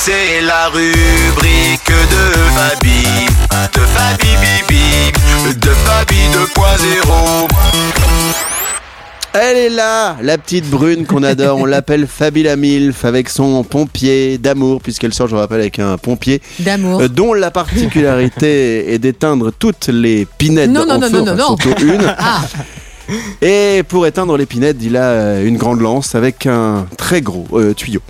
C'est la rubrique de Fabi Bibi, de Fabi 2.0. Elle est là, la petite brune qu'on adore. On l'appelle Fabi la Milf avec son pompier d'amour, puisqu'elle sort, je rappelle, avec un pompier d'amour, dont la particularité est d'éteindre toutes les pinettes non, surtout une. Et pour éteindre les pinettes, il a une grande lance avec un très gros tuyau.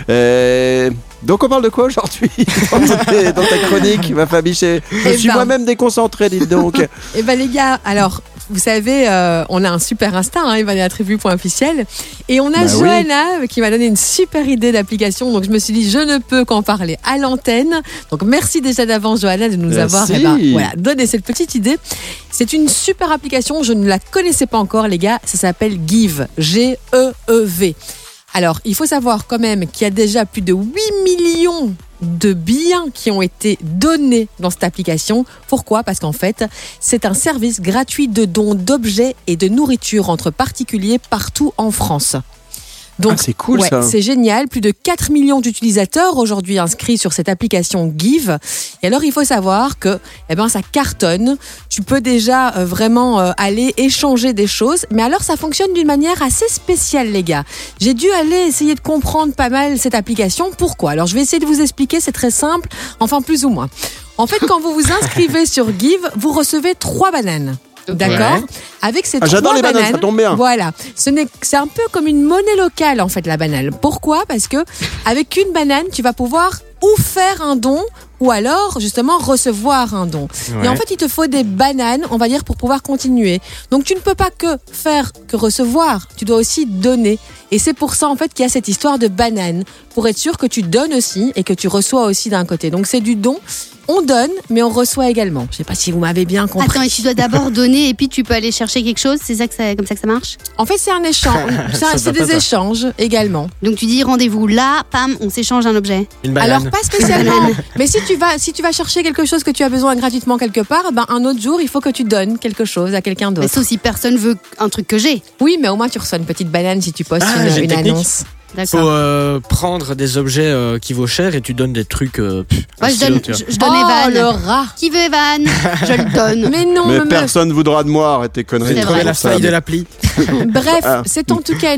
Donc on parle de quoi aujourd'hui dans ta chronique, ma Fabi? Je suis moi-même déconcentré, dites donc. Eh ben les gars, alors vous savez, on a un super Insta, evaneatribu.officiel, et on a Johanna qui m'a donné une super idée d'application. Donc je me suis dit, je ne peux qu'en parler à l'antenne. Donc merci déjà d'avance, Johanna, de nous avoir donné cette petite idée. C'est une super application, je ne la connaissais pas encore, les gars. Ça s'appelle Give, G-E-E-V. Alors, il faut savoir quand même qu'il y a déjà plus de 8 millions de biens qui ont été donnés dans cette application. Pourquoi ? Parce qu'en fait, c'est un service gratuit de dons d'objets et de nourriture entre particuliers partout en France. Donc, c'est cool ça. C'est génial. Plus de 4 millions d'utilisateurs aujourd'hui inscrits sur cette application Give. Et alors, il faut savoir que ça cartonne. Tu peux déjà vraiment aller échanger des choses. Mais alors, ça fonctionne d'une manière assez spéciale, les gars. J'ai dû aller essayer de comprendre pas mal cette application. Pourquoi ? Alors, je vais essayer de vous expliquer. C'est très simple. Enfin, plus ou moins. En fait, quand vous vous inscrivez sur Give, vous recevez 3 bananes. D'accord. Avec ces 3 j'adore les bananes, ça tombe bien. Voilà. C'est un peu comme une monnaie locale, en fait, la banane. Pourquoi ? Parce que avec une banane, tu vas pouvoir ou faire un don, ou alors, justement, recevoir un don. Et en fait, il te faut des bananes, on va dire, pour pouvoir continuer. Donc, tu ne peux pas que recevoir. Tu dois aussi donner. Et c'est pour ça, en fait, qu'il y a cette histoire de banane. Pour être sûr que tu donnes aussi et que tu reçois aussi d'un côté. Donc, c'est du don. On donne, mais on reçoit également. Je ne sais pas si vous m'avez bien compris. Attends, et tu dois d'abord donner et puis tu peux aller chercher quelque chose. C'est ça comme ça que ça marche ? En fait, c'est un échange. c'est des échanges également. Donc tu dis rendez-vous là, pam, on s'échange un objet. Une banane. Alors pas spécialement. Mais si tu vas chercher quelque chose que tu as besoin gratuitement quelque part, un autre jour, il faut que tu donnes quelque chose à quelqu'un d'autre. Mais sauf si personne veut un truc que j'ai. Oui, mais au moins tu reçois une petite banane si tu postes une annonce. Il faut prendre des objets qui vaut cher et tu donnes des trucs. Moi, je donne Evan. Le rat. Qui veut Evan ? Je le donne. Mais non, mais personne ne voudra de moi, arrête tes conneries. J'ai trouvé la faille de l'appli. Bref, c'est en tout cas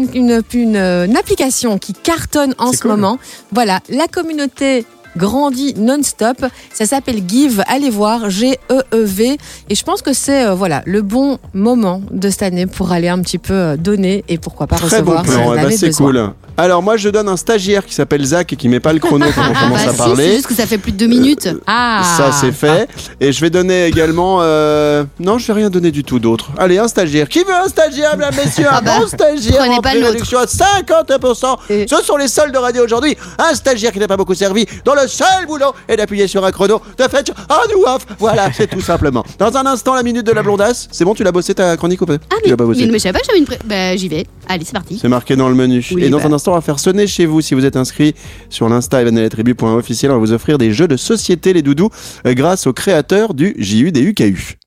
une application qui cartonne en ce moment. Voilà, la communauté grandit non-stop. Ça s'appelle Give. Allez voir, G-E-E-V. Et je pense que c'est le bon moment de cette année pour aller un petit peu donner et pourquoi pas recevoir. Très bon plan. C'est cool. Alors moi je donne un stagiaire qui s'appelle Zach et qui met pas le chrono quand on commence à parler. C'est juste que ça fait plus de 2 minutes. Ça c'est fait. Et je vais donner également non, je vais rien donner du tout d'autre. Allez, un stagiaire. Qui veut un stagiaire, mesdames, messieurs? Un bon stagiaire. Prenez en pas l'autre. réduction à 50%. Ce sont les soldes de radio aujourd'hui. Un stagiaire qui n'a pas beaucoup servi, dont le seul boulot est d'appuyer sur un chrono, de fait on ou off. Voilà, c'est tout simplement. Dans un instant, la minute de la blondasse. C'est bon, tu l'as bossé ta chronique ou pas? Tu l'as pas bossé. Mais je savais pas que j'avais une j'y vais. Allez, c'est parti. C'est marqué dans le menu. Oui, et dans un instant, on va faire sonner chez vous. Si vous êtes inscrit sur l'Insta evaneatribu.officiel, on va vous offrir des jeux de société, les doudous, grâce aux créateurs du JU des UKU.